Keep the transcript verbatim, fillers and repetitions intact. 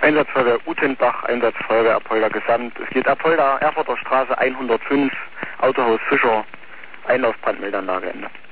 Einsatzfeuerwehr Utenbach, Einsatzfeuerwehr Apolda Gesamt. Es geht Apolda, Erfurter Straße hundertfünf, Autohaus Fischer, Einlaufbrandmeldeanlage Ende.